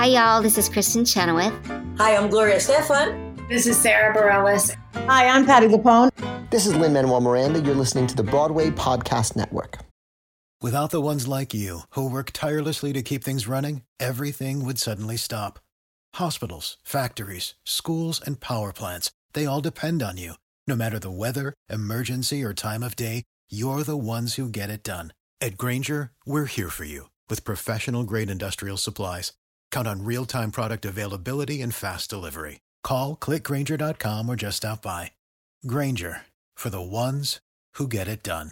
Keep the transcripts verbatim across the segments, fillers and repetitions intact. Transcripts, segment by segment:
Hi, y'all. This is Kristen Chenoweth. Hi, I'm Gloria Estefan. This is Sarah Bareilles. Hi, I'm Patti LuPone. This is Lin-Manuel Miranda. You're listening to the Broadway Podcast Network. Without the ones like you, who work tirelessly to keep things running, everything would suddenly stop. Hospitals, factories, schools, and power plants, they all depend on you. No matter the weather, emergency, or time of day, you're the ones who get it done. At Grainger, we're here for you with professional-grade industrial supplies. Count on real-time product availability and fast delivery. Call, click Grainger dot com, or just stop by. Grainger, for the ones who get it done.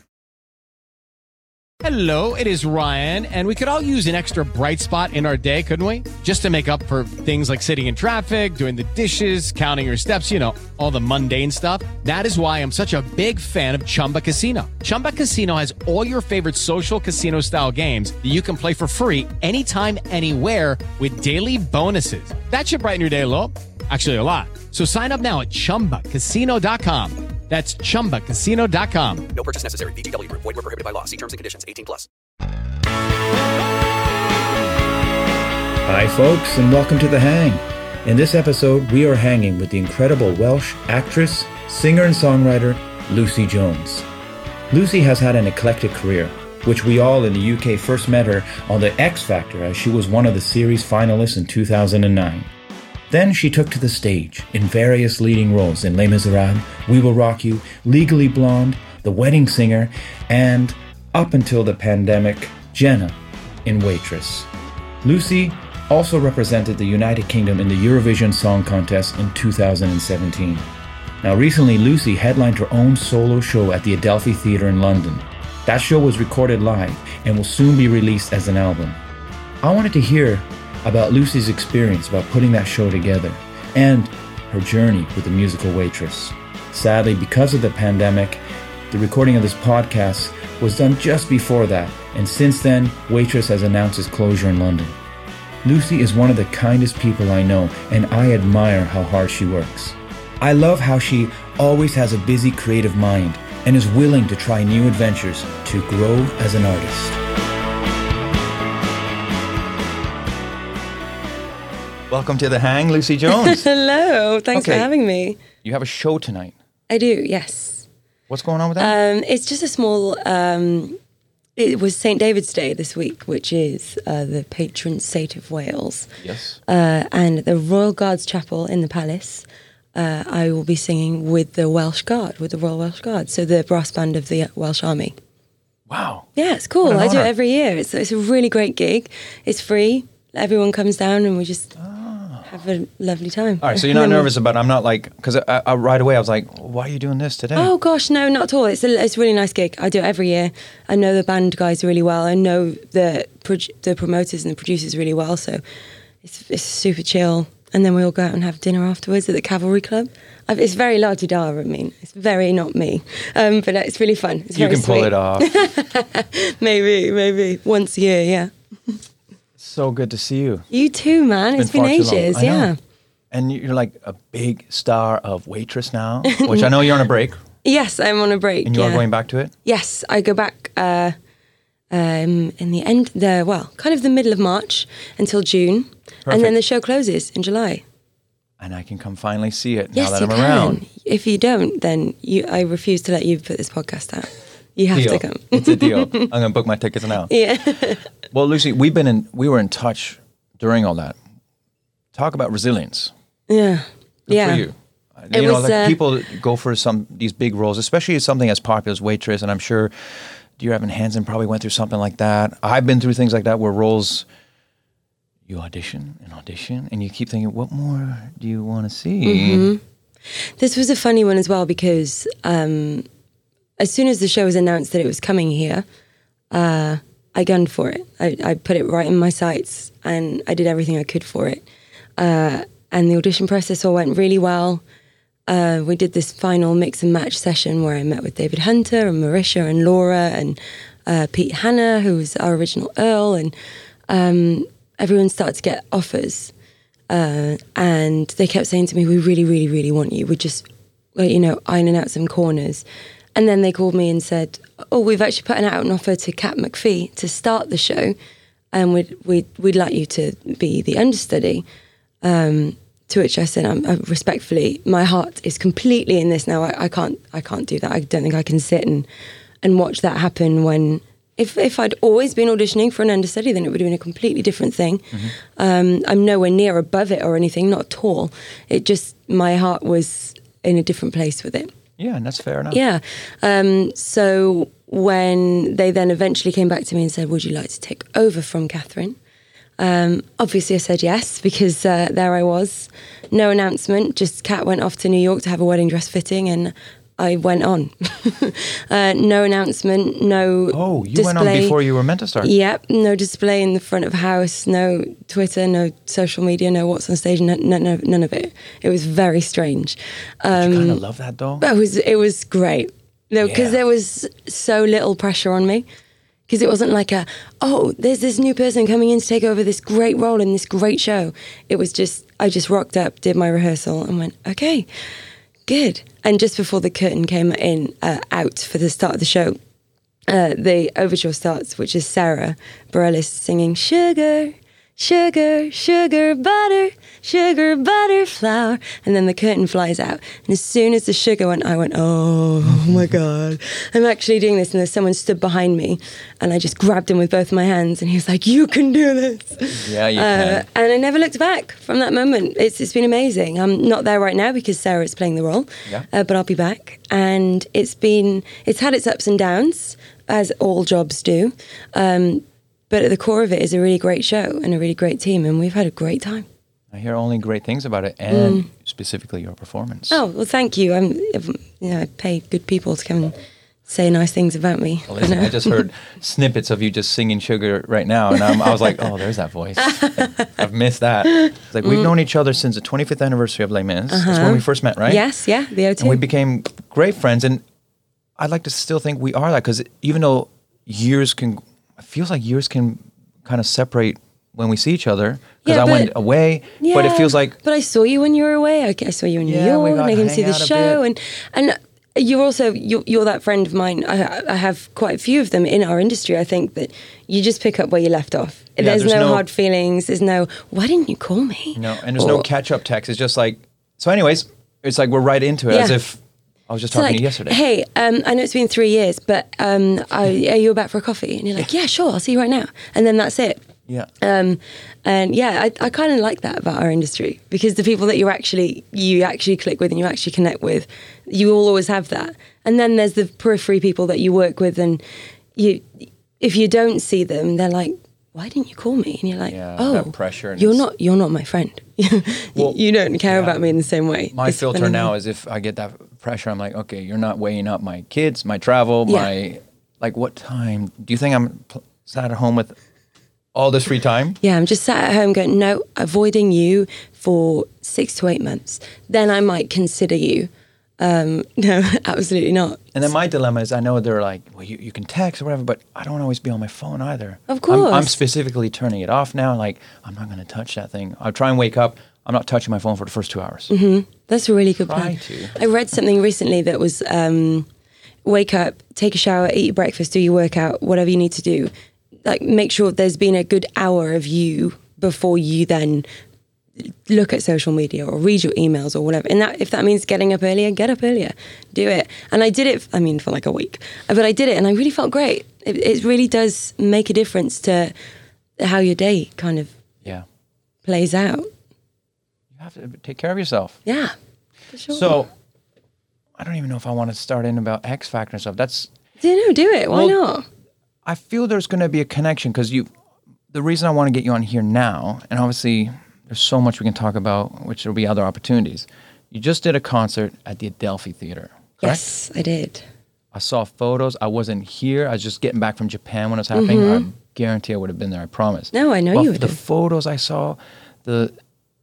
Hello, it is Ryan, and we could all use an extra bright spot in our day, couldn't we? Just to make up for things like sitting in traffic, doing the dishes, counting your steps, you know, all the mundane stuff. That is why I'm such a big fan of Chumba Casino. Chumba Casino has all your favorite social casino-style games that you can play for free anytime, anywhere with daily bonuses. That should brighten your day a little. Actually, a lot. So sign up now at chumba casino dot com. That's chumba casino dot com. No purchase necessary. V G W Group. Void where prohibited by law. See terms and conditions. eighteen plus. Hi, folks, and welcome to The Hang. In this episode, we are hanging with the incredible Welsh actress, singer, and songwriter Lucy Jones. Lucy has had an eclectic career, which we all in the U K first met her on The X Factor as she was one of the series finalists in two thousand nine. Then she took to the stage in various leading roles in Les Miserables, We Will Rock You, Legally Blonde, The Wedding Singer, and, up until the pandemic, Jenna in Waitress. Lucy also represented the United Kingdom in the Eurovision Song Contest in two thousand seventeen. Now recently, Lucy headlined her own solo show at the Adelphi Theatre in London. That show was recorded live and will soon be released as an album. I wanted to hear about Lucy's experience about putting that show together and her journey with the musical Waitress. Sadly, because of the pandemic, the recording of this podcast was done just before that, and since then, Waitress has announced its closure in London. Lucy is one of the kindest people I know, and I admire how hard she works. I love how she always has a busy creative mind and is willing to try new adventures to grow as an artist. Welcome to The Hang, Lucy Jones. Hello, thanks okay. for having me. You have a show tonight. I do, yes. What's going on with that? Um, it's just a small, um, it was Saint David's Day this week, which is uh, the patron saint of Wales. Yes. Uh, and at the Royal Guards Chapel in the Palace, uh, I will be singing with the Welsh Guard, with the Royal Welsh Guard, so the brass band of the Welsh Army. Wow. Yeah, it's cool. I do it every year. It's, it's a really great gig. It's free. Everyone comes down and we just... Oh. Have a lovely time. All right, so you're not nervous about it. I'm not like, because I, I, right away I was like, why are you doing this today? Oh gosh, no, not at all. It's a, it's a really nice gig. I do it every year. I know the band guys really well. I know the the promoters and the producers really well, so it's, it's super chill. And then we all go out and have dinner afterwards at the Cavalry Club. I've, it's very la-di-da, I mean. It's very not me. Um, but it's really fun. It's you very can pull sweet. it off. maybe, maybe. Once a year, yeah. So good to see you. You too, man. It's been, it's been ages, yeah. And you're like a big star of Waitress now, which I know you're on a break. Yes, I'm on a break. And you yeah. are going back to it? Yes, I go back uh, um, in the end, the well, kind of the middle of March until June. Perfect. And then the show closes in July. And I can come finally see it yes, now that you I'm can. around. If you don't, then you, I refuse to let you put this podcast out. You have deal. to come. It's a deal. I'm going to book my tickets now. Yeah. Well, Lucy, we've been in, we were in touch during all that. Talk about resilience. Yeah. Good yeah. for you. It you know, was, like uh, people go for some these big roles, especially something as popular as Waitress, and I'm sure Dear Evan Hansen probably went through something like that. I've been through things like that where roles, you audition and audition, and you keep thinking, what more do you want to see? Mm-hmm. This was a funny one as well because um, as soon as the show was announced that it was coming here, uh, I gunned for it. I, I put it right in my sights and I did everything I could for it. Uh, and the audition process all went really well. Uh, we did this final mix and match session where I met with David Hunter and Marisha and Laura and uh, Pete Hanna, who was our original Earl. And um, everyone started to get offers. Uh, and they kept saying to me, we really, really, really want you. We're just, you know, ironing out some corners. And then they called me and said, oh, we've actually put out an offer to Kat McPhee to start the show. and we'd we'd we'd like you to be the understudy. Um, to which I said, I'm, I respectfully, my heart is completely in this now. I, I can't I can't do that. I don't think I can sit and and watch that happen when. If if I'd always been auditioning for an understudy, then it would have been a completely different thing. Mm-hmm. Um, I'm nowhere near above it or anything, not at all. It just, my heart was in a different place with it. Yeah, and that's fair enough. Yeah. Um, so when they then eventually came back to me and said, would you like to take over from Catherine? Um, obviously I said yes, because uh, there I was. No announcement, just Kat went off to New York to have a wedding dress fitting, and I went on. uh, no announcement, no Oh, you display. went on before you were meant to start. Yep, no display in the front of house, no Twitter, no social media, no what's on stage, no, no, no, none of it. It was very strange. Um, you kind of love that though? It was, it was great. Because Yeah. there was so little pressure on me. Because it wasn't like a, oh, there's this new person coming in to take over this great role in this great show. It was just, I just rocked up, did my rehearsal and went, okay, good. And just before the curtain came in, uh, out for the start of the show, uh, the overture starts, which is Sarah Bareilles singing, sugar, sugar, sugar, butter, sugar, butter, flour. And then the curtain flies out. And as soon as the sugar went, I went, oh my God, I'm actually doing this. And there's someone stood behind me and I just grabbed him with both my hands and he was like, you can do this. Yeah, you uh, can. And I never looked back from that moment. It's It's been amazing. I'm not there right now because Sarah is playing the role, Yeah. uh, but I'll be back. And it's been, it's had its ups and downs, as all jobs do. Um, But at the core of it is a really great show and a really great team, and we've had a great time. I hear only great things about it, and specifically your performance. Oh, well, thank you. I'm, you know, I pay good people to come and say nice things about me. Well, listen, I just heard snippets of you just singing Sugar right now, and I'm, I was like, oh, there's that voice. I've missed that. It's like, we've known each other since the twenty-fifth anniversary of Les Mis. Uh-huh. That's when we first met, right? Yes, yeah, the O two. And we became great friends, and I'd like to still think we are that, because even though years can, it feels like years can kind of separate when we see each other, because Yeah, I but- went away, Yeah, but it feels like, But I saw you when you were away. I, I saw you in New Yeah, we York, got and I came to to see hang the out a show, bit. and and you're also you're, you're that friend of mine. I, I have quite a few of them in our industry. I think that you just pick up where you left off. Yeah, there's, there's no, no- hard feelings. There's no, why didn't you call me? no, and there's no Or- catch-up text. It's just like, so anyways, it's like we're right into it, as Yeah. if I was just It's talking like, to you yesterday. hey, um, I know it's been three years, but um, I, are you back for a coffee? And you're like, yeah, sure, I'll see you right now. And then that's it. Yeah. Um, and yeah, I, I kind of like that about our industry, because the people that you actually you actually click with and you actually connect with, you will always have that. And then there's the periphery people that you work with, and you, if you don't see them, they're like, why didn't you call me? And you're like, Yeah, oh, that pressure, and you're it's- not you're not my friend. Well, you don't care yeah. about me in the same way. My It's filter funny. now is if I get that pressure, I'm like, okay, you're not weighing up my kids, my travel, Yeah. my, like, what time? Do you think I'm pl- sat at home with all this free time? Yeah, I'm just sat at home going, no, avoiding you for six to eight months. Then I might consider you. Um, no, absolutely not. And then my dilemma is, I know they're like, well, you, you can text or whatever, but I don't always be on my phone either. Of I'm, course. I'm specifically turning it off now. Like, I'm not going to touch that thing. I'll try and wake up. I'm not touching my phone for the first two hours. Mm-hmm. That's a really good Try plan. to. I read something recently that was um, wake up, take a shower, eat your breakfast, do your workout, whatever you need to do. Like, make sure there's been a good hour of you before you then look at social media or read your emails or whatever. And that, if that means getting up earlier, get up earlier. Do it. And I did it, I mean, for like a week. But I did it and I really felt great. It, it really does make a difference to how your day kind of Yeah. plays out. You have to take care of yourself. Yeah, for sure. So, I don't even know if I want to start in about X Factor and stuff. That's, do you know, do it. Why Well, not? I feel there's going to be a connection, because you, the reason I want to get you on here now, and obviously there's so much we can talk about, which there'll be other opportunities. You just did a concert at the Adelphi Theater, correct? Yes, I did. I saw photos. I wasn't here. I was just getting back from Japan when it was happening. Mm-hmm. I guarantee I would have been there, I promise. No, I know But you would the have. photos I saw, the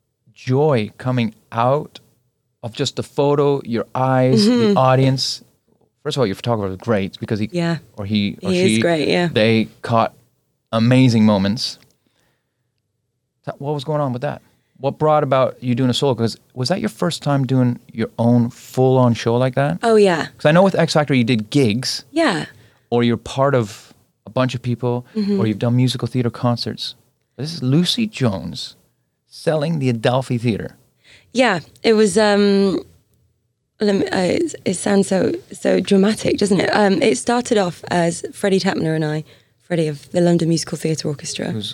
joy coming out of just the photo, your eyes, Mm-hmm. the audience. First of all, your photographer was great, because he Yeah. or he or He she is great, yeah. they caught amazing moments. So what was going on with that? What brought about you doing a solo? Because was that your first time doing your own full-on show like that? Oh, yeah. Because I know with X Factor you did gigs, Yeah. or you're part of a bunch of people, Mm-hmm. or you've done musical theater concerts. This is Lucy Jones selling the Adelphi Theater. Yeah, it was. Um, let me, uh, it, it sounds so so dramatic, doesn't it? Um, it started off as Freddie Tapner and I, Freddie of the London Musical Theatre Orchestra. Who's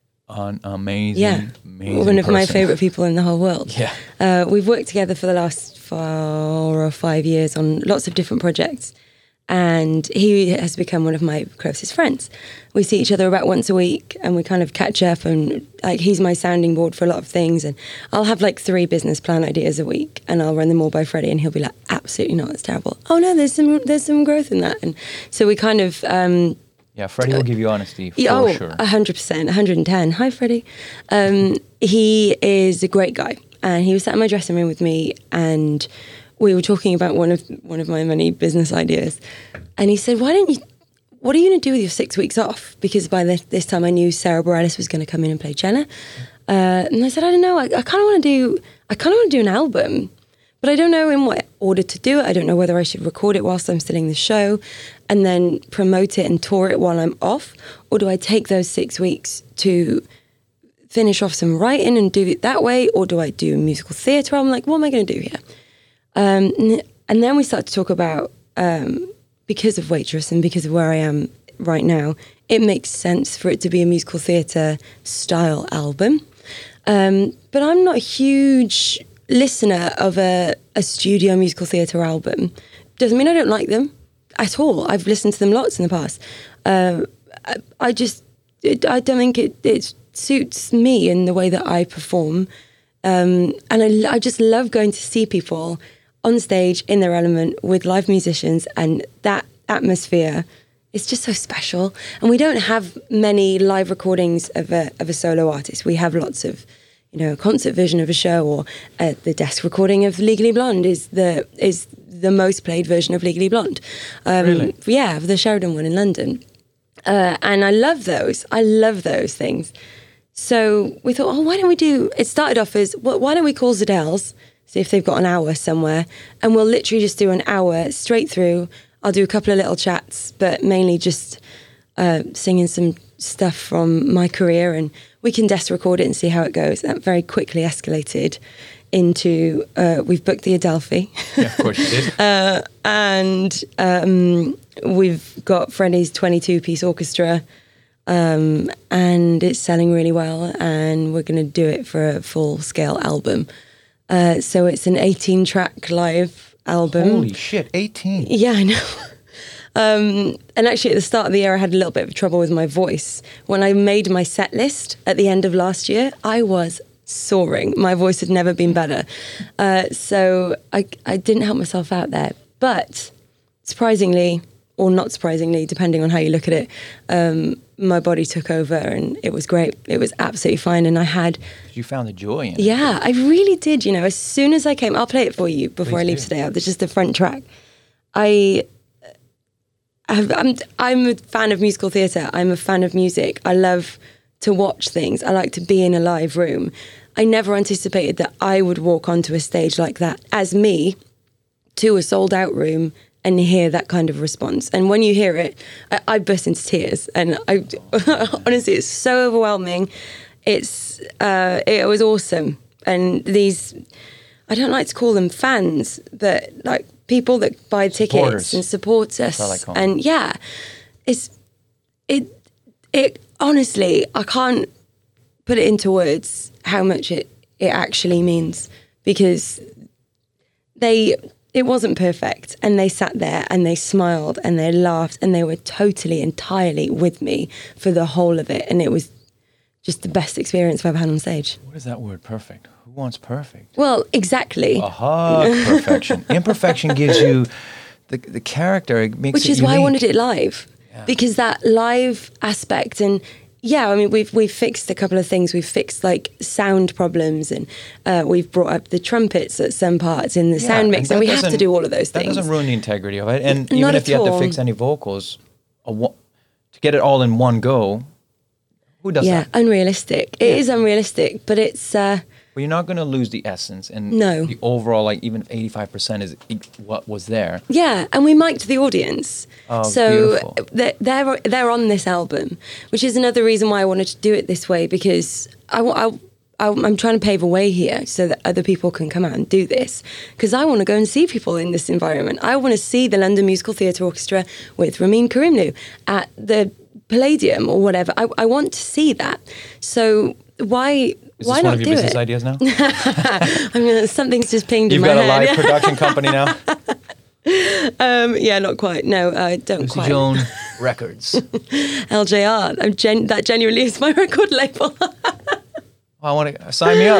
an amazing, Yeah, amazing one of my person. favourite people in the whole world. Yeah. Uh, we've worked together for the last four or five years on lots of different projects, and he has become one of my closest friends. We see each other about once a week, and we kind of catch up, and like he's my sounding board for a lot of things, and I'll have like three business plan ideas a week, and I'll run them all by Freddie, and he'll be like, absolutely not, it's terrible. Oh no, there's some there's some growth in that. And so we kind of... Um, Yeah, Freddie will give you honesty for Yeah, oh, sure. one hundred percent, one hundred ten. Hi, Freddie. Um, he is a great guy. And he was sat in my dressing room with me, and we were talking about one of one of my many business ideas. And he said, why don't you, what are you going to do with your six weeks off? Because by this, this time I knew Sarah Bareilles was going to come in and play Jenna. Uh, and I said, I don't know, I, I kind of want to do, I kind of want to do an album. But I don't know in what order to do it. I don't know whether I should record it whilst I'm still in the show and then promote it and tour it while I'm off. Or do I take those six weeks to finish off some writing and do it that way? Or do I do musical theatre? I'm like, what am I going to do here? Um, and then we start to talk about, um, because of Waitress and because of where I am right now, it makes sense for it to be a musical theatre style album. Um, but I'm not a huge listener of a, a studio musical theatre album. Doesn't mean I don't like them at all. I've listened to them lots in the past. Uh, I, I just, it, I don't think it, it suits me in the way that I perform. Um, and I, I just love going to see people on stage in their element with live musicians, and that atmosphere is just so special. And we don't have many live recordings of a, of a solo artist. We have lots of, you know, a concert version of a show, or uh, the desk recording of Legally Blonde is the is the most played version of Legally Blonde. Um, Really? Yeah, the Sheridan one in London. Uh, and I love those. I love those things. So we thought, oh, why don't we do... It started off as, well, why don't we call Zedell's, see if they've got an hour somewhere, and we'll literally just do an hour straight through. I'll do a couple of little chats, but mainly just uh, singing some stuff from my career, and we can desk record it and see how it goes. That very quickly escalated into, uh, we've booked the Adelphi. Yeah, of course you did. uh, and um, we've got Freddie's twenty-two piece orchestra, um, and it's selling really well, and we're going to do it for a full-scale album. Uh, so it's an eighteen track live album. Holy shit, eighteen. Yeah, I know. Um, and actually, at the start of the year, I had a little bit of trouble with my voice. When I made my set list at the end of last year, I was soaring. My voice had never been better. Uh, so I, I didn't help myself out there. But surprisingly, or not surprisingly, depending on how you look at it, um, my body took over, and it was great. It was absolutely fine. And I had... You found the joy in it. Yeah, I really did. You know, as soon as I came... I'll play it for you before Please I leave do. today. There's just the front track. I... I've, I'm I'm a fan of musical theatre. I'm a fan of music. I love to watch things. I like to be in a live room. I never anticipated that I would walk onto a stage like that as me to a sold out room and hear that kind of response. And when you hear it, I, I burst into tears. And I honestly, it's so overwhelming. It's uh, it was awesome. And these, I don't like to call them fans, but like people that buy tickets Supporters. and support us. what I call them. And yeah, it's it it honestly, I can't put it into words how much it it actually means, because they it wasn't perfect, and they sat there and they smiled and they laughed and they were totally entirely with me for the whole of it, and it was just the best experience I've ever had on stage. What is that word, perfect? Who wants perfect? Well, exactly. Aha, perfection. Imperfection gives you the the character. It makes Which it is why I unique. wanted it live, because that live aspect, and yeah, I mean, we've we've fixed a couple of things. We've fixed like sound problems, and uh, we've brought up the trumpets at some parts in the Yeah, sound mix, that and we have to doesn't- do all of those That things. doesn't ruin the integrity of it. And even Not if at you have to all. fix any vocals, a wo- to get it all in one go, who does Yeah, that? unrealistic. It is unrealistic, but it's uh, But you're not going to lose the essence and No. the overall, like even if eighty-five percent is e- what was there. Yeah, and we mic'd the audience. Oh, so beautiful. they're, they're they're on this album, which is another reason why I wanted to do it this way, because I, wa- I, I, I'm trying to pave a way here so that other people can come out and do this, because I want to go and see people in this environment. I want to see the London Musical Theatre Orchestra with Ramin Karimloo at the Palladium or whatever. I, I want to see that. So why... Is Why this not one of your do business it? ideas now? I mean, something's just pinged You've in my got a head. live production company now? um, yeah, not quite. No, I don't Lucy quite. Joan Records. L J R. I'm gen- that genuinely is my record label. Well, I want to sign me up.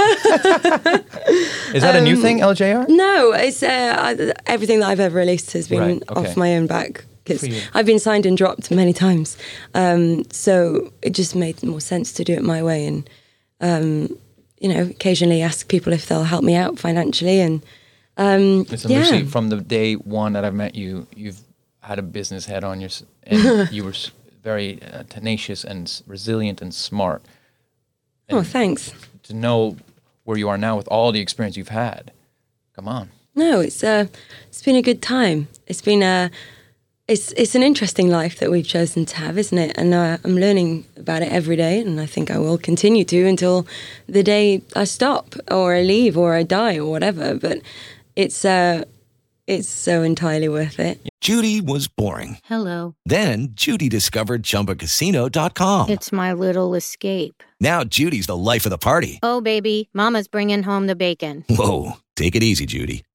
Is that um, a new thing, L J R? No, it's uh, I, everything that I've ever released has been Right, okay. off my own back. Because I've been signed and dropped many times. Um, so it just made more sense to do it my way. And, um, you know, occasionally ask people if they'll help me out financially. And um, Listen, yeah. Lucy, from the day one that I've met you, you've had a business head on your, s- and you were s- very uh, tenacious and s- resilient and smart. And Oh, thanks. to know where you are now with all the experience you've had, come on. No, it's uh, it's been a good time. It's been a, it's it's an interesting life that we've chosen to have, isn't it? And uh, I'm learning about it every day, and I think I will continue to until the day I stop or I leave or I die or whatever. But it's uh, it's so entirely worth it. Judy was boring. Hello. Then Judy discovered Chumba Casino dot com. It's my little escape. Now Judy's the life of the party. Oh, baby, mama's bringing home the bacon. Whoa, take it easy, Judy.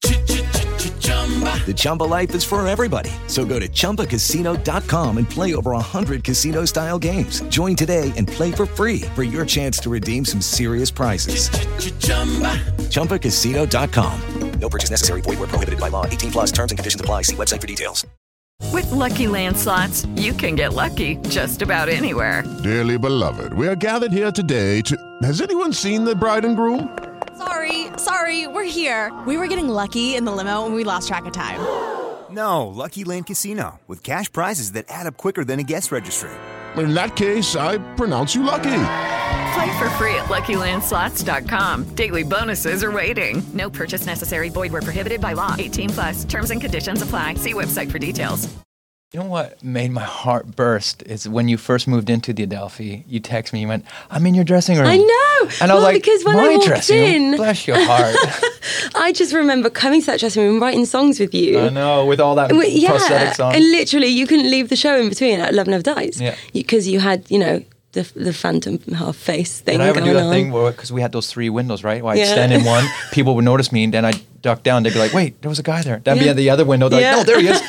The Chumba life is for everybody. So go to Chumba Casino dot com and play over one hundred casino-style games. Join today and play for free for your chance to redeem some serious prizes. Chumba Casino dot com. No purchase necessary. Void where prohibited by law. eighteen plus terms and conditions apply. See website for details. With Lucky Land Slots, you can get lucky just about anywhere. Dearly beloved, we are gathered here today to... Has anyone seen the bride and groom? Sorry, sorry, we're here. We were getting lucky in the limo and we lost track of time. No, Lucky Land Casino, with cash prizes that add up quicker than a guest registry. In that case, I pronounce you lucky. Play for free at Lucky Land Slots dot com. Daily bonuses are waiting. No purchase necessary. Void where prohibited by law. eighteen plus. Terms and conditions apply. See website for details. You know what made my heart burst is when you first moved into the Adelphi, you text me, you went, I'm in your dressing room. I know. And I was well, like, because when my I walked dressing room? in, Bless your heart. I just remember coming to that dressing room and writing songs with you. I know, with all that Well, yeah, prosthetics on. and literally you couldn't leave the show in between at Love Never Dies. Yeah. Because you, you had, you know, the the phantom half face thing Did I ever going do that on. thing where, because we had those three windows, right? Where I'd Yeah. stand in one, people would notice me, and then I'd duck down. They'd be like, wait, there was a guy there. Then I'd be Yeah. at the other window, they're Yeah. like, no, there he is.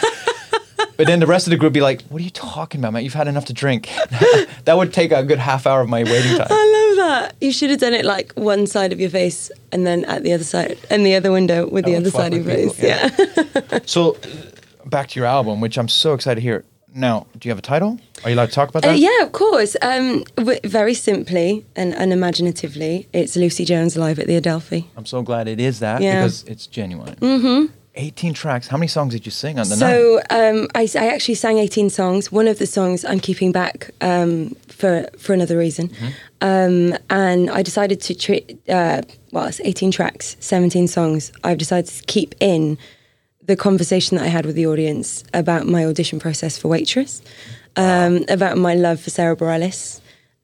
But then the rest of the group would be like, what are you talking about, man? You've had enough to drink. That would take a good half hour of my waiting time. I love that. You should have done it like one side of your face and then at the other side, and the other window with the Oh, other fuck side of your with face. people, Yeah. So, uh, back to your album, which I'm so excited to hear. Now, do you have a title? Are you allowed to talk about Uh, that? yeah, of course. Um, w- very simply and unimaginatively, it's Lucy Jones live at the Adelphi. I'm so glad it is that Yeah. because it's genuine. Mm-hmm. eighteen tracks. How many songs did you sing on the night? So um, I, I actually sang eighteen songs. One of the songs I'm keeping back um, for for another reason, Mm-hmm. um, and I decided to treat. Uh, well, it's eighteen tracks, seventeen songs. I've decided to keep in the conversation that I had with the audience about my audition process for Waitress, um, about my love for Sarah Bareilles,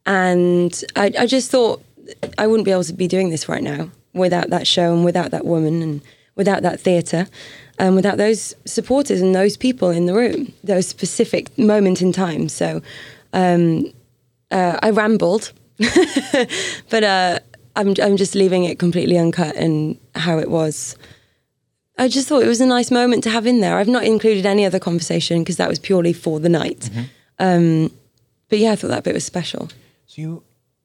and I, I just thought I wouldn't be able to be doing this right now without that show and without that woman and without that theatre, and without those supporters and those people in the room, those specific moment in time. So um, uh, I rambled, but uh, I'm, I'm just leaving it completely uncut and how it was. I just thought it was a nice moment to have in there. I've not included any other conversation because that was purely for the night. Mm-hmm. Um, but yeah, I thought that bit was special. So you,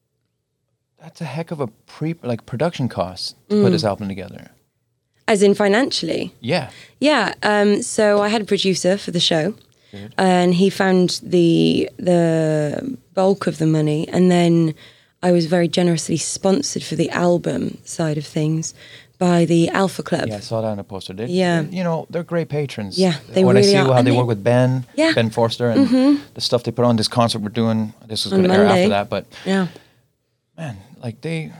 that's a heck of a pre like production cost to Mm. put this album together. As in financially? Yeah. Yeah. Um, so I had a producer for the show, and he found the the bulk of the money, and then I was very generously sponsored for the album side of things by the Alpha Club. Yeah, I saw that on the poster. They, Yeah. You know, they're great patrons. Yeah, they when really I see are. how And they they- work with Ben, Yeah. Ben Forster, and Mhm. the stuff they put on this concert we're doing. This is On going to air Monday. after that, but Yeah. man, like they.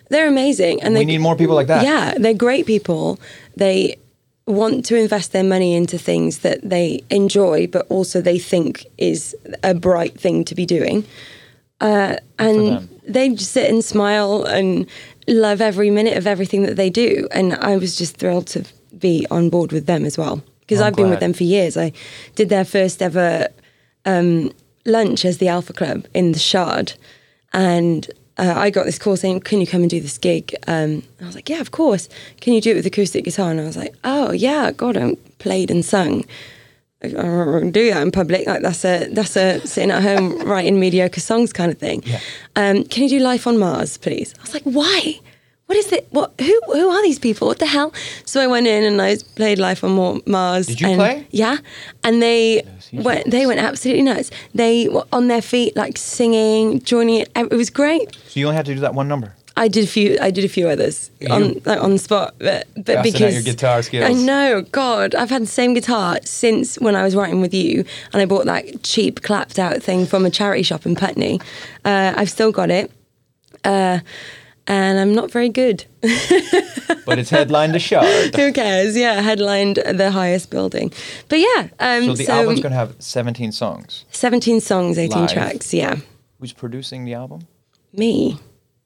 They're amazing. And we they, need more people like that. Yeah, they're great people. They want to invest their money into things that they enjoy, but also they think is a bright thing to be doing. Uh, and they just sit and smile and love every minute of everything that they do. And I was just thrilled to be on board with them as well. Because I'm I've been glad. with them for years. I did their first ever um, lunch as the Alpha Club in the Shard. And uh, I got this call saying, can you come and do this gig? Um, I was like, yeah, of course. Can you do it with acoustic guitar? And I was like, oh, yeah, God, I played and sung. I don't do that in public. Like that's a that's a sitting at home writing mediocre songs kind of thing. Yeah. Um, can you do Life on Mars, please? I was like, why? What is it? What? Who? Who are these people? What the hell? So I went in and I played Life on Mo- Mars. Did you and, play? Yeah, and they went. They went absolutely nuts. They were on their feet, like singing, joining it. It was great. So you only had to do that one number. I did a few. I did a few others You- on like, on the spot, but but Busting out because your guitar skills. I know, God, I've had the same guitar since when I was writing with you, and I bought that cheap clapped out thing from a charity shop in Putney. Uh, I've still got it, uh, and I'm not very good. But it's headlined the Shard. Who cares? Yeah, headlined the highest building. But yeah, um, So the album's going to have seventeen songs. seventeen songs, eighteen Live. tracks. Yeah, Who's producing the album? me.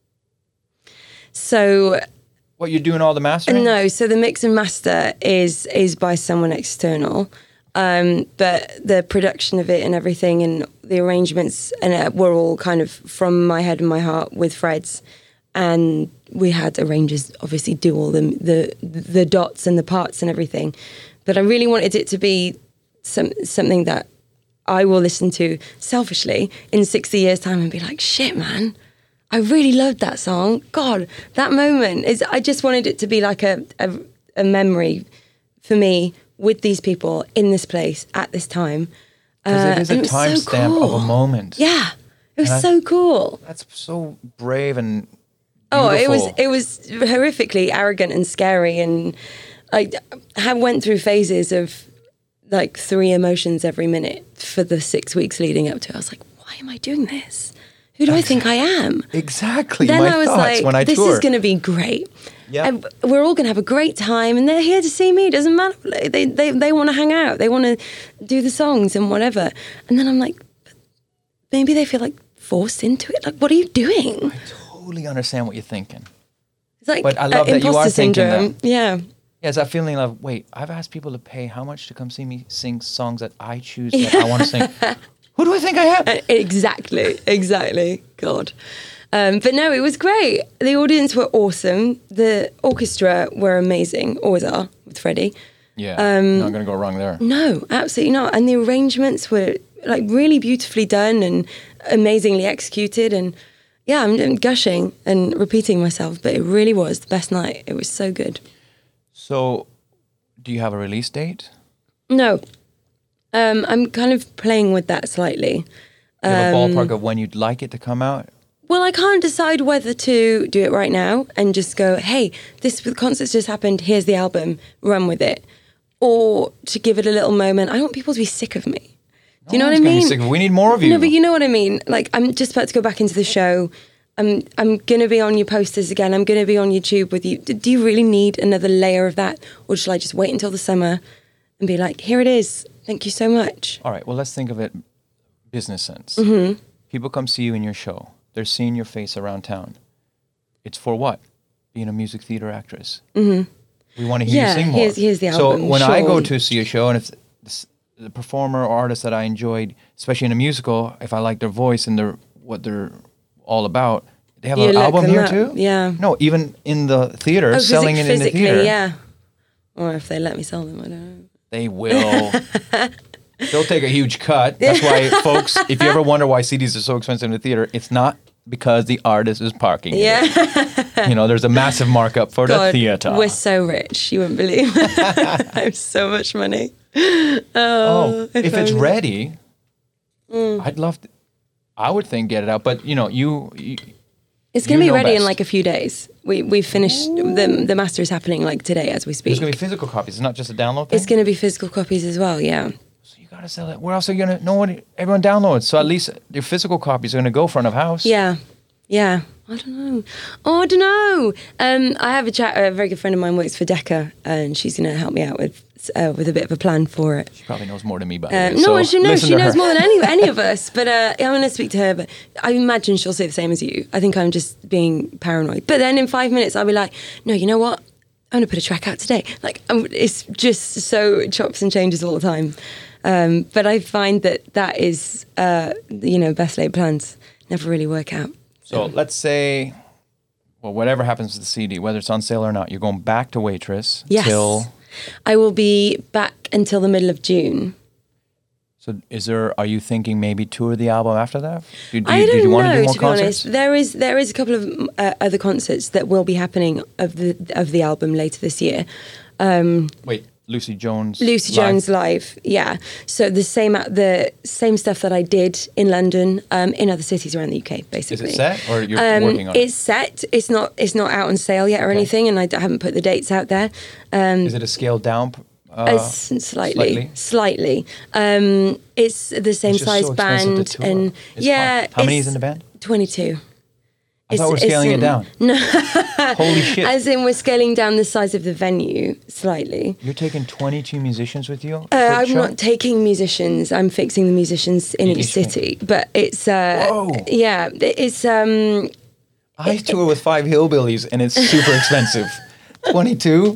So What, you're doing all the mastering? no, so the mix and master is is by someone external, um, but the production of it and everything and the arrangements and uh, were all kind of from my head and my heart with Fred's, and we had arrangers obviously do all the the the dots and the parts and everything, but I really wanted it to be some something that I will listen to selfishly in sixty years' time and be like, shit, man. I really loved that song. God, that moment is. I just wanted it to be like a, a a memory for me with these people in this place at this time. Because Uh, it is and a was so timestamp cool. of a moment. Yeah, it was And I- so cool. That's so brave and Oh, it was beautiful. it was horrifically arrogant and scary, and I I went through phases of like three emotions every minute for the six weeks leading up to it. I was like, why am I doing this? Who do I think I am? Exactly. Then my I was thoughts like, when I this toured. is going to be great. Yeah. And we're all going to have a great time, and they're here to see me. It doesn't matter. They they they want to hang out. They want to do the songs and whatever. And then I'm like, but maybe they feel like forced into it. Like, what are you doing? I totally understand what you're thinking. It's like But I love uh, that you are imposter thinking syndrome. that. Yeah. Yeah, it's that feeling of, wait, I've asked people to pay how much to come see me sing songs that I choose that I want to sing. Who do I think I am? Uh, Exactly, exactly. God. Um, but no, it was great. The audience were awesome. The orchestra were amazing, always are, with Freddie. Yeah, Um, not going to go wrong there. No, absolutely not. And the arrangements were like really beautifully done and amazingly executed. And yeah, I'm, I'm gushing and repeating myself, but it really was the best night. It was so good. So, do you have a release date? No, um, I'm kind of playing with that slightly. Do you have a Um, ballpark of when you'd like it to come out? Well, I can't decide whether to do it right now and just go, hey, this the concert's just happened, here's the album, run with it. Or to give it a little moment. I want people to be sick of me. Do you know what I one's gonna be mean? sick of- we need more of you. No, but you know what I mean? Like, I'm just about to go back into the show. I'm I'm going to be on your posters again. I'm going to be on YouTube with you. D- Do you really need another layer of that? Or shall I just wait until the summer and be like, here it is. Thank you so much. All right, well, let's think of it business sense. Mhm. People come see you in your show. They're seeing your face around town. It's for what? Being a music theater actress. Mhm. We want to hear Yeah, you sing more. here's- here's the So album, when I go sure. to see a show, and if the, the performer or artist that I enjoyed, especially in a musical, if I like their voice and their what they're all about, they have You an look album them here up, too? yeah. No, even in the theater, Oh, physi- selling it in the physically, theater. yeah. Or if they let me sell them, I don't know. They will. They'll take a huge cut. That's why, folks, if you ever wonder why C Ds are so expensive in the theater, it's not because the artist is parking. in Yeah. it. You know, there's a massive markup for the God, theater. we're so rich. You wouldn't believe. I have so much money. Oh, Oh, if it's only. ready, Mm. I'd love to. I would think get it out, but you know, you. you It's going to you be know ready in best. like a few days. We we finished the the master is happening like today as we speak. There's going to be physical copies. It's not just a download thing. It's going to be physical copies as well. Yeah. You gotta sell it. Where else are you gonna? No one. Everyone downloads. So at least your physical copies are gonna go front of house. Yeah. Yeah. I don't know. Oh, I don't know. Um, I have a chat. A very good friend of mine works for Decca, and she's going to help me out with uh, with a bit of a plan for it. She probably knows more than me, by Um, the way. no, so she knows. listen She to knows her. more than any any of us. But uh, I'm going to speak to her. But I imagine she'll say the same as you. I think I'm just being paranoid. But then in five minutes, I'll be like, no, you know what? I'm going to put a track out today. Like I'm, it's just so chops and changes all the time. Um, but I find that that is, uh, you know, best laid plans never really work out. So let's say, well, whatever happens to the C D, whether it's on sale or not, you're going back to Waitress Yes. till. I will be back until the middle of June. So is there? Are you thinking maybe tour the album after that? Do, do, I you- don't do you want know, to do more to be concerts? honest. There is there is a couple of uh, other concerts that will be happening of the of the album later this year. Um, Wait, Lucy Jones. Lucy live? Jones live, yeah. So the same the same stuff that I did in London, um, in other cities around the U K, basically. Is it set or you're Um, working on it's set. It's not. It's not out on sale yet or Okay. anything, and I d- haven't put the dates out there. Um, it? Is it a scaled down? Uh, uh, s- slightly, slightly? slightly. Um, it's the same It's just size so expensive to band, tour. and It's yeah. hard. How many it's is in the band? Twenty-two. I thought we're scaling it down. No. Holy shit! As in, we're scaling down the size of the venue slightly. You're taking twenty-two musicians with you? Uh, for the I'm show? not taking musicians. I'm fixing the musicians in In each each thing. city. But it's uh, Whoa. yeah, it's um, I tour with five hillbillies and it's super expensive. twenty-two?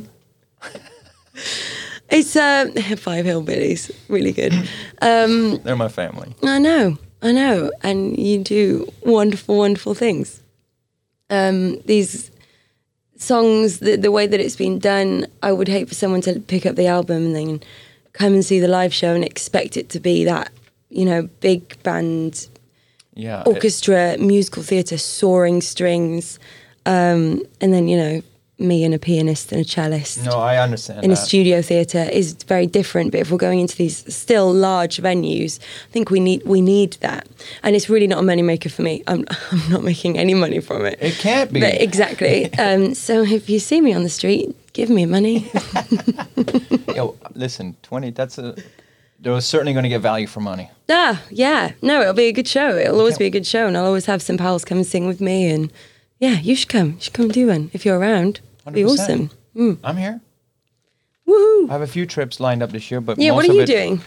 it's uh, five hillbillies, really good. Um, They're my family. I know, I know, and you do wonderful, wonderful things. Um, these songs, the the way that it's been done, I would hate for someone to pick up the album and then come and see the live show and expect it to be that, you know, big band, Yeah. orchestra, musical theatre, soaring strings, um, and then, you know, me and a pianist and a cellist. No, I understand In a that. studio theatre is very different. But if we're going into these still large venues, I think we need we need that. And it's really not a moneymaker for me. I'm I'm not making any money from it. It can't be. But exactly. um, so if you see me on the street, give me money. Yo, listen, twenty, that's a... They're certainly going to get value for money. ah, yeah. No, it'll be a good show. It'll always be a good show, and I'll always have some pals come and sing with me. And yeah, you should come. You should come and do one if you're around. It'd be one hundred percent. awesome. Mm. I'm here. Woohoo! I have a few trips lined up this year, but Yeah, most what are of you it, doing?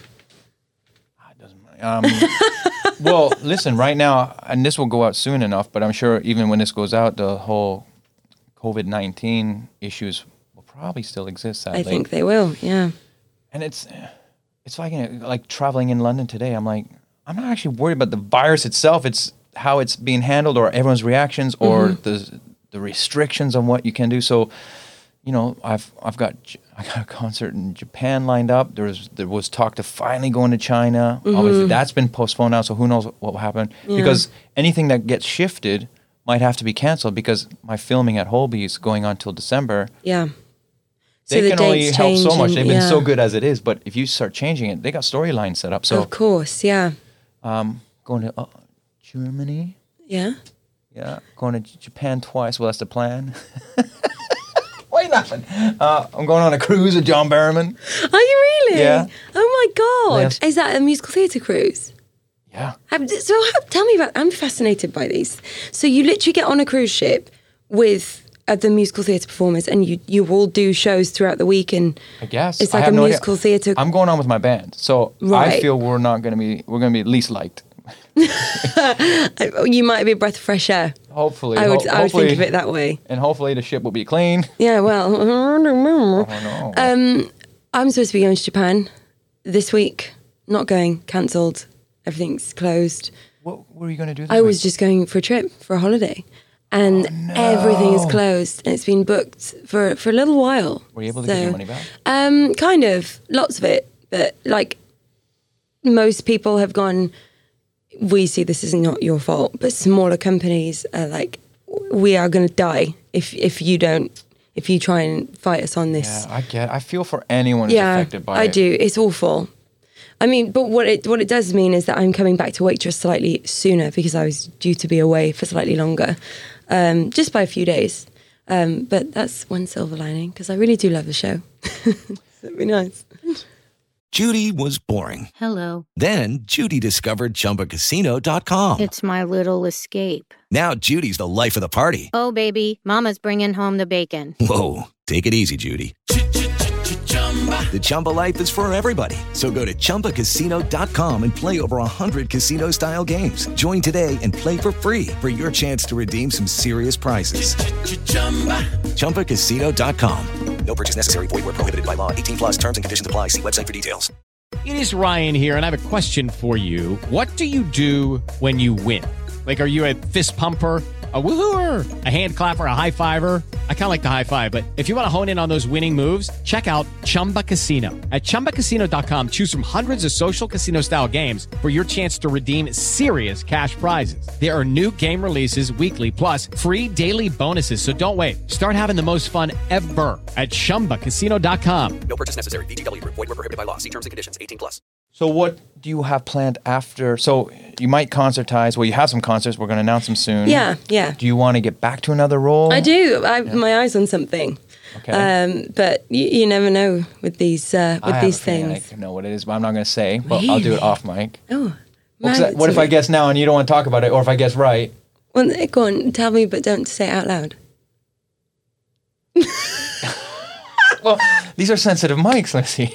Um, well, listen, right now, and this will go out soon enough, but I'm sure even when this goes out, the whole COVID nineteen issues will probably still exist, sadly. I think they will, yeah. And it's it's like, you know, like traveling in London today. I'm like, I'm not actually worried about the virus itself. It's how it's being handled, or everyone's reactions, or Mhm. the the restrictions on what you can do. So, you know, I've I've got I got a concert in Japan lined up. There was there was talk to finally going to China. Obviously, Mhm. that's been postponed now. So who knows what will happen? Yeah. Because anything that gets shifted might have to be canceled. Because my filming at Holby is going on till December. Yeah. They So the can only dates help so change much. and- They've been so yeah. good as it is. But if you start changing it, they got storylines set up. So Of course, yeah. um, going to uh, Germany. Yeah. Yeah, going to J- Japan twice. Well, that's the plan. Why are you laughing? Uh, I'm going on a cruise with John Barrowman. Are you really? Yeah. Oh my God. Yes. Is that a musical theatre cruise? Yeah. Have- So how, tell me about, I'm fascinated by these. So you literally get on a cruise ship with other musical theatre performers and you, you all do shows throughout the week and I guess it's I like have a no idea. musical theatre. I'm going on with my band, so I Right. feel we're not going to be. We're going to be least liked. You might be a breath of fresh air. Hopefully, I would, ho- I would think of hopefully- it that way. And hopefully the ship will be clean. Yeah, well, I don't know. Oh no. Um, I'm supposed to be going to Japan this week. Not going, cancelled. Everything's closed. What were you going to do? This I was week? just going for a trip, for a holiday. And everything is closed and it's been booked for, for a little while. Were you able to So, get your money back? Um, kind of, lots of it. But like most people have gone, we see this is not your fault, but smaller companies are like, we are going to die if if you don't, if you try and fight us on this. Yeah, I get. I feel for anyone who's Yeah, affected by I it. do. It's awful. I mean, but what it what it does mean is that I'm coming back to Waitress slightly sooner because I was due to be away for slightly longer, um, just by a few days. Um, but that's one silver lining because I really do love the show. It'd be nice. Judy was boring. Hello. Then Judy discovered Chumba Casino dot com. It's my little escape. Now Judy's the life of the party. Oh, baby, mama's bringing home the bacon. Whoa, take it easy, Judy. The Chumba life is for everybody. So go to Chumba Casino dot com and play over one hundred casino-style games. Join today and play for free for your chance to redeem some serious prizes. Chumba Casino dot com. No purchase necessary. Void where prohibited by law. eighteen plus terms and conditions apply. See website for details. It is Ryan here, and I have a question for you. What do you do when you win? Like, are you a fist pumper, a woohooer, a hand clapper, a high fiver? I kind of like the high five, but if you want to hone in on those winning moves, check out Chumba Casino. At Chumba Casino dot com, choose from hundreds of social casino-style games for your chance to redeem serious cash prizes. There are new game releases weekly, plus free daily bonuses. So don't wait. Start having the most fun ever at Chumba Casino dot com. No purchase necessary. V G W. Void where prohibited by law. See terms and conditions. eighteen plus. So what do you have planned after? So you might concertize. Well, you have some concerts. We're going to announce them soon. Yeah, yeah. Do you want to get back to another role? I do. I have my eyes on something. Okay. Um, but you, you never know with these uh, with I these have a feeling things. I know what it is, but I'm not going to say. But I'll do it Really? off mic. Oh. Well, 'cause right, what if so- I guess now and you don't want to talk about it, or if I guess right? Well, go on, tell me, but don't say it out loud. Well, these are sensitive mics. Let's see.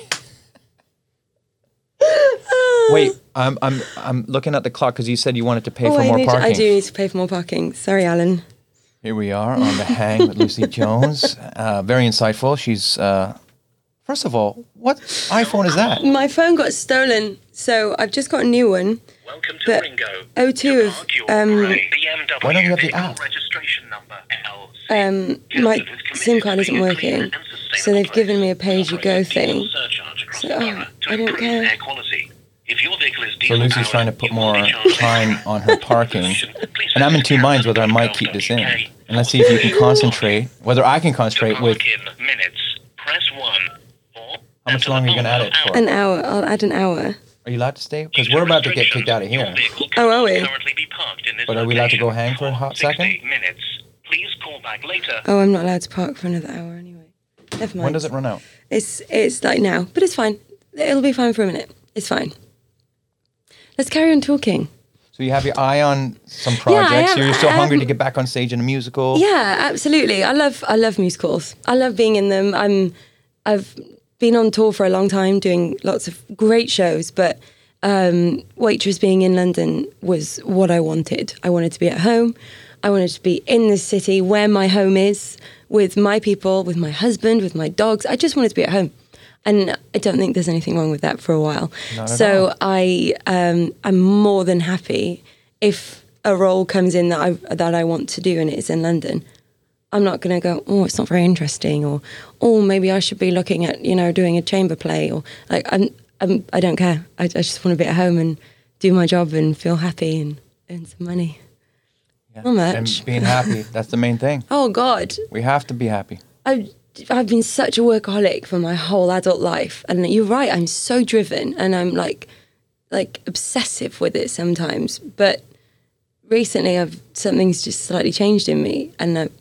Wait, I'm I'm I'm looking at the clock because you said you wanted to pay oh, for I more need parking. To, I do need to pay for more parking. Sorry, Alan. Here we are on the hang with Lucy Jones. Uh, very insightful. She's uh, first of all, what iPhone is that? My phone got stolen, so I've just got a new one. Welcome to but Ringo. O two of um, Why don't you have the app? Um, my SIM card isn't working, so they've given me a pay-as-you-go thing. So, oh, I don't care. So Lucy's trying to put more time on her parking, and I'm in two minds whether I might keep this in. And let's see if you can concentrate, whether I can concentrate with. How much longer are you going to add it for? An hour. I'll add an hour. Are you allowed to stay? Because we're about to get kicked out of here. Oh, are we? But are we allowed to go hang for a hot second? Oh, I'm not allowed to park for another hour anyway. Never mind. When does it run out? It's it's like now, but it's fine. It'll be fine for a minute. It's fine. Let's carry on talking. So you have your eye on some projects. Yeah, I am, You're still I hungry am. to get back on stage in a musical. Yeah, absolutely. I love I love musicals. I love being in them. I'm I've been on tour for a long time, doing lots of great shows. But um, Waitress being in London was what I wanted. I wanted to be at home. I wanted to be in this city where my home is, with my people, with my husband, with my dogs. I just wanted to be at home. And I don't think there's anything wrong with that for a while. Not at so all. I, um, I'm more than happy if a role comes in that I that I want to do and it's in London. I'm not going to go, oh, it's not very interesting, or oh, maybe I should be looking at, you know, doing a chamber play, or like I'm, I'm I don't care. I, I just want to be at home and do my job and feel happy and earn some money. Yeah. Not much. And being happy, that's the main thing. Oh God, We have to be happy. I. I've been such a workaholic for my whole adult life, and you're right. I'm so driven, and I'm like, like obsessive with it sometimes. But recently, I've something's just slightly changed in me, and I,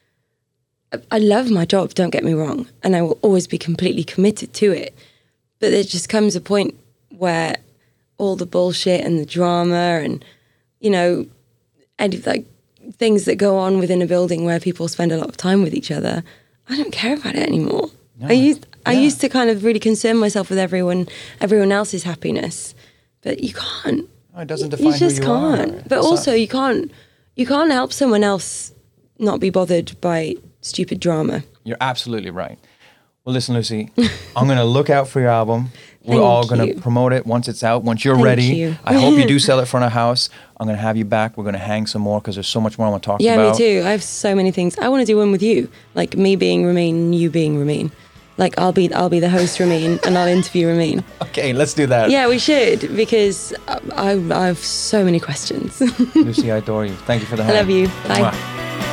I love my job. Don't get me wrong, and I will always be completely committed to it. But there just comes a point where all the bullshit and the drama, and you know, and like things that go on within a building where people spend a lot of time with each other. I don't care about it anymore. No. I used I Yeah. used to kind of really concern myself with everyone everyone else's happiness, but you can't. No, it doesn't define You just who you can't. are. But It's also, not- you can't you can't help someone else not be bothered by stupid drama. You're absolutely right. Well, listen, Lucy, I'm going to look out for your album. We're Thank all going to you. promote it once it's out. Once you're Thank ready, you. I hope you do sell it front of house. I'm going to have you back. We're going to hang some more because there's so much more I want to talk Yeah, about. me too. I have so many things. I want to do one with you, like me being Ramin, you being Ramin. Like I'll be I'll be the host Ramin, and I'll interview Ramin. Okay, let's do that. Yeah, we should, because I, I have so many questions. Lucy, I adore you. Thank you for the I hang. love you. Bye. Mwah.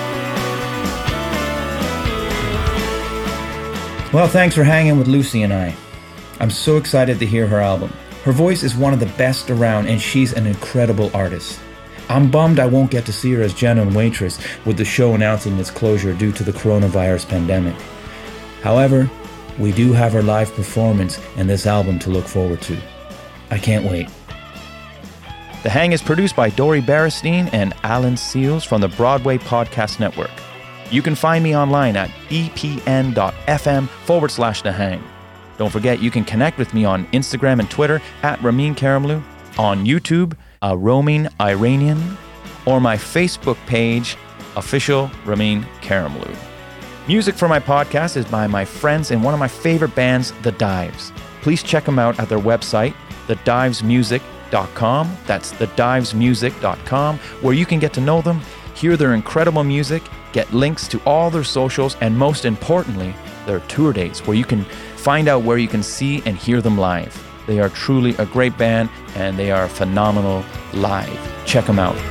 Well, thanks for hanging with Lucy and I. I'm so excited to hear her album. Her voice is one of the best around, and she's an incredible artist. I'm bummed I won't get to see her as Jenna and Waitress, with the show announcing its closure due to the coronavirus pandemic. However, we do have our live performance and this album to look forward to. I can't wait. The Hang is produced by Dory Berestein and Alan Seals from the Broadway Podcast Network. You can find me online at bpn.fm forward slash The Hang. Don't forget, you can connect with me on Instagram and Twitter at Ramin Karimloo, on YouTube, a roaming Iranian, or my Facebook page, official Ramin Karimloo. Music for my podcast is by my friends in one of my favorite bands, The Dives. Please check them out at their website, the dives music dot com. That's the dives music dot com, where you can get to know them, hear their incredible music, get links to all their socials, and most importantly, their tour dates, where you can find out where you can see and hear them live. They are truly a great band, and they are phenomenal live. Check them out.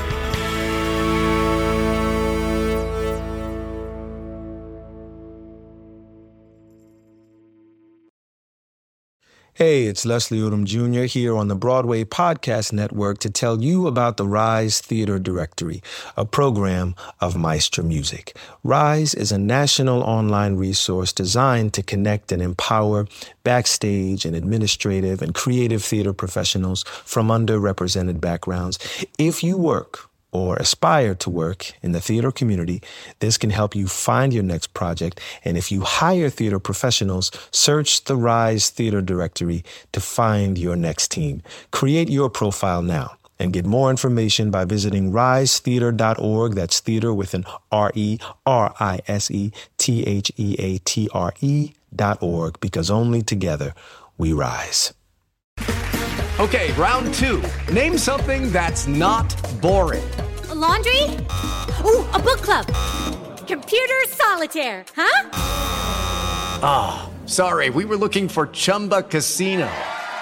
Hey, it's Leslie Odom Junior here on the Broadway Podcast Network to tell you about the Rise Theater Directory, a program of Maestro Music. Rise is a national online resource designed to connect and empower backstage and administrative and creative theater professionals from underrepresented backgrounds. If you work or aspire to work in the theater community, this can help you find your next project. And if you hire theater professionals, search the Rise Theater Directory to find your next team. Create your profile now and get more information by visiting rise theater dot org. That's theater with an R E, R I S E, T H E A T R E dot org, because only together we rise. Okay, round two. Name something that's not boring. A laundry? Ooh, a book club. Computer solitaire, huh? Ah, oh, sorry, we were looking for Chumba Casino.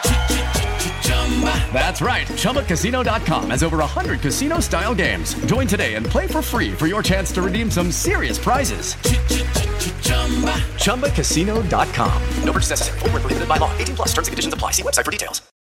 That's right, Chumba Casino dot com has over one hundred casino-style games. Join today and play for free for your chance to redeem some serious prizes. Chumba Casino dot com. No purchase necessary. Void where prohibited by law. eighteen plus terms and conditions apply. See website for details.